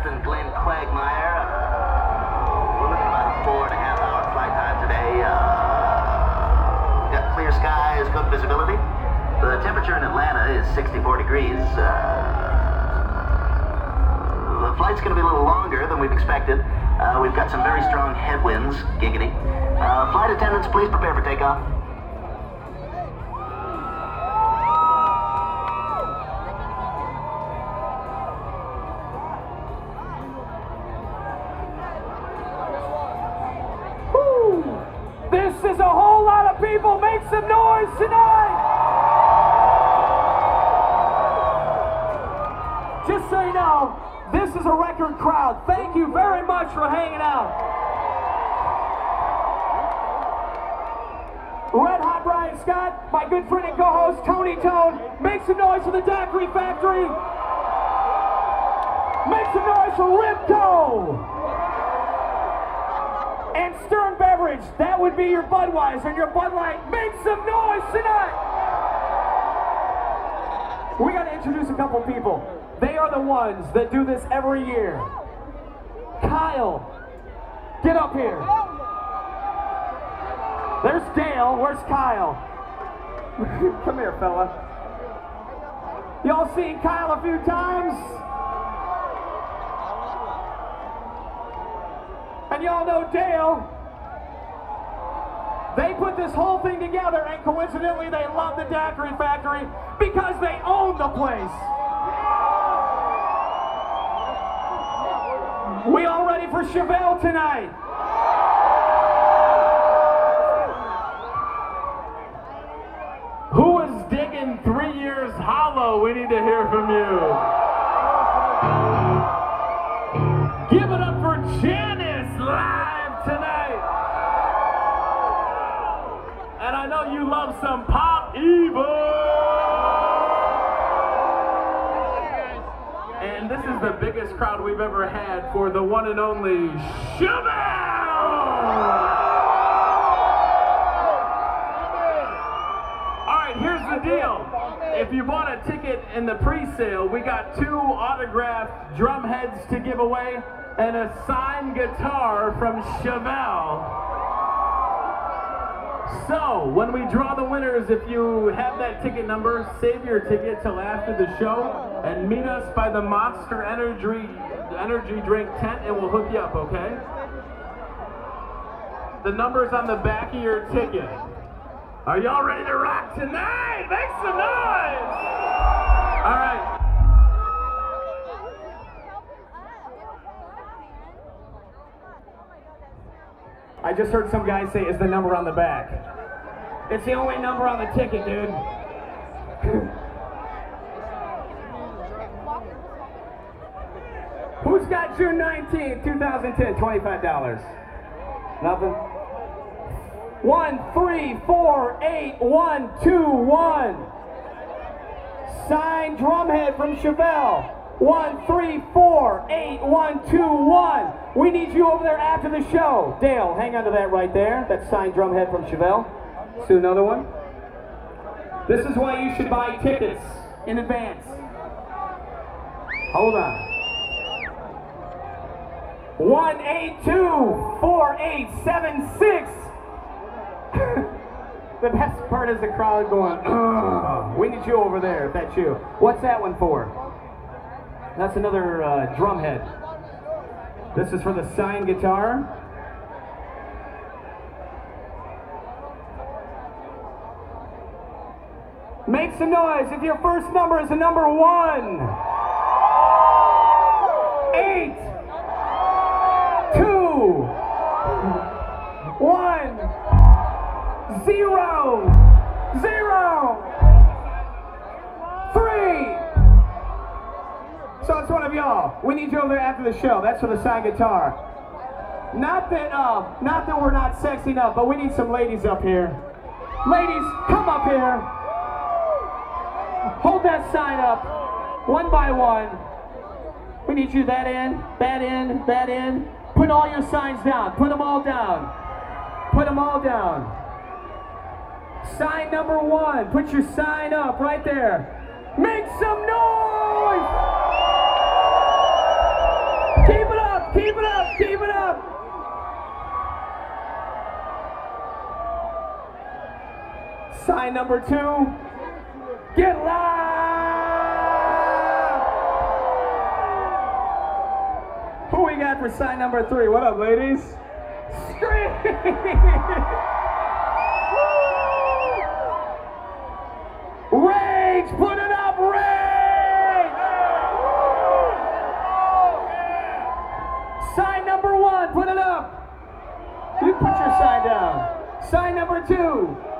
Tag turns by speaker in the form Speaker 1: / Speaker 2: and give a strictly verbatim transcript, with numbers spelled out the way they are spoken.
Speaker 1: Captain Glenn Quagmire. Uh, we're looking at about a four and a half hour flight time today. Uh, we've got clear skies, good visibility. The temperature in Atlanta is sixty-four degrees. Uh, the flight's going to be a little longer than we've expected. Uh, we've got some very strong headwinds, giggity. Uh, flight attendants, please prepare for takeoff.
Speaker 2: This is a whole lot of people. Make some noise tonight. Just so you know, this is a record crowd. Thank you very much for hanging out. Red Hot Brian Scott, my good friend and co-host Tony Tone. Make some noise for the Daiquiri Factory. Make some noise for Ribco. And Stern Beverage, that would be your Budweiser and your Bud Light. Make some noise tonight! We gotta introduce a couple people. They are the ones that do this every year. Kyle, get up here. There's Dale, where's Kyle? Come here, fella. Y'all seen Kyle a few times? And y'all know Dale. They put this whole thing together, and coincidentally they love the Daiquiri Factory because they own the place. We all ready for Chevelle tonight?
Speaker 3: Who is digging Three Years Hollow? We need to hear from you. Give it up for Janice live tonight. And I know you love some Pop Evil. And this is the biggest crowd we've ever had for the one and only Chevelle. All right, here's the deal. If you bought a ticket in the pre-sale, we got two autographed drum heads to give away and a signed guitar from Chevelle. So, when we draw the winners, if you have that ticket number, save your ticket till after the show and meet us by the Monster Energy, Energy Drink tent and we'll hook you up, okay? The number's on the back of your ticket. Are y'all ready to rock tonight? Make some noise! All right.
Speaker 2: I just heard some guy say, is the number on the back? It's the only number on the ticket, dude. Who's got June nineteenth, twenty ten, twenty-five dollars? Nothing? One, three, four, eight, one, two, one. Signed drumhead from Chevelle. One, three, four, eight, one, two, one. We need you over there after the show. Dale, hang on to that right there. That's signed drumhead from Chevelle. See another one? This is why you should buy tickets in advance. Hold on. One, eight, two, four, eight, seven, six. The best part is the crowd going, ugh. We need you over there, if that's you. What's that one for? That's another uh, drum head. This is for the signed guitar. Make some noise if your first number is the number one. Eight. Two. One. Zero. Zero. Three. So it's one of y'all. We need you over there after the show. That's for the signed guitar. Not that, uh, not that we're not sexy enough, but we need some ladies up here. Ladies, come up here. Hold that sign up, one by one. We need you that end, that end, that end. Put all your signs down. Put them all down. Put them all down. Sign number one. Put your sign up right there. Make some noise! Sign number two. Get loud! Who we got for sign number three? What up, ladies? Scream! Rage! Put it up, Rage! Sign number one, put it up. You put your sign down. Sign number two.